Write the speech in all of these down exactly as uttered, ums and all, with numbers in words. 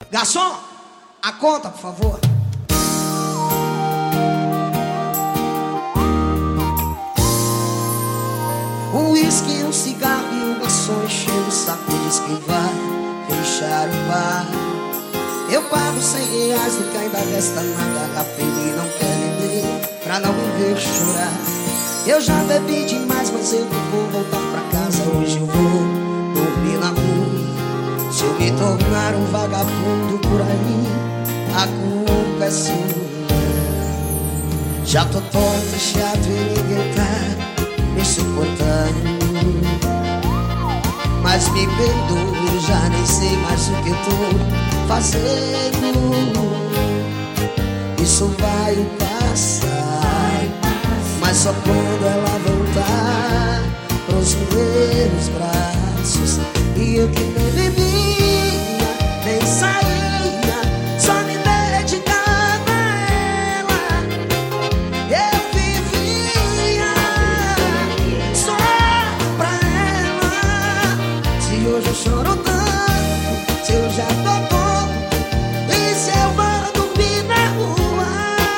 Garçom, a conta, por favor. Um uísque, um cigarro e um garçom enchendo o saco, diz que vai fechar o bar. Eu pago cem reais do que ainda resta na garrafa. Ele não quer beber pra não me ver chorar. Eu já bebi demais, mas eu não vou voltar pra casa. Hoje eu vou dormir na rua. Se eu me tornar um vagabundo por aí, a culpa é sua. Já tô tonto, chato e ninguém tá me suportando. Mas me perdoe, eu já nem sei mais o que eu tô fazendo. Isso vai passar, mas só quando ela voltar pros meus braços. E eu que nem bebia, nem saía, só me dedicava a ela. Eu vivia só pra ela. Se hoje eu choro tanto, se eu já tô bom, e se eu vou dormir na rua,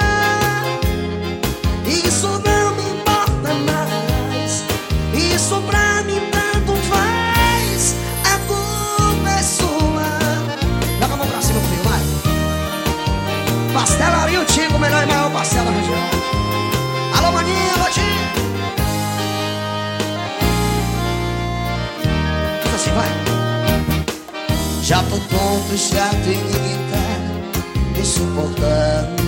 isso não me importa mais. Isso pra mim tanto faz. A culpa é sua. Joga a mão pra cima comigo, vai. Pastelaria o Tico, o melhor e maior pastel da região. Alô, maninha, alô, Tico. Diz assim, vai. Já tô tonto, chato e ninguém tá me suportando.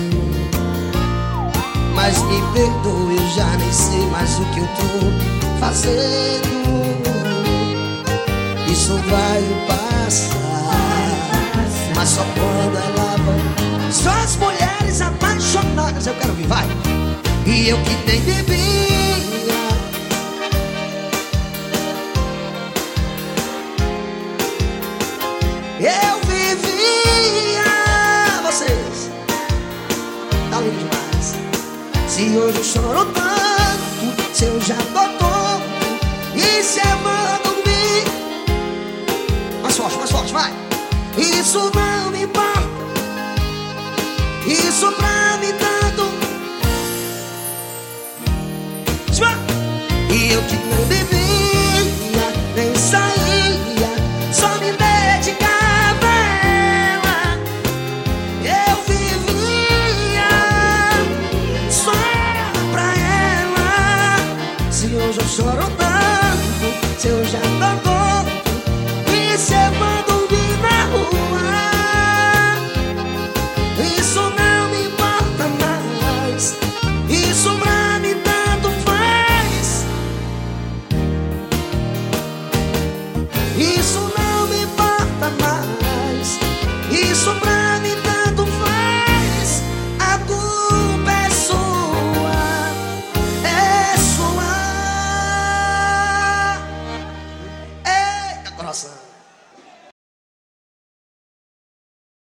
Mas me perdoe, eu já nem sei mais o que eu tô fazendo. Isso vai passar, mas só quando ela voltar. Só as mulheres apaixonadas eu quero ouvir, vai. E eu que nem bebia, eu vivia. Vocês tá lindo demais. Se hoje eu choro tanto, se eu já tô tonto, e se eu vou dormir. Mais forte, mais forte, vai. Isso não me importa. Isso pra mim tanto. E eu que não bebia, nem saía,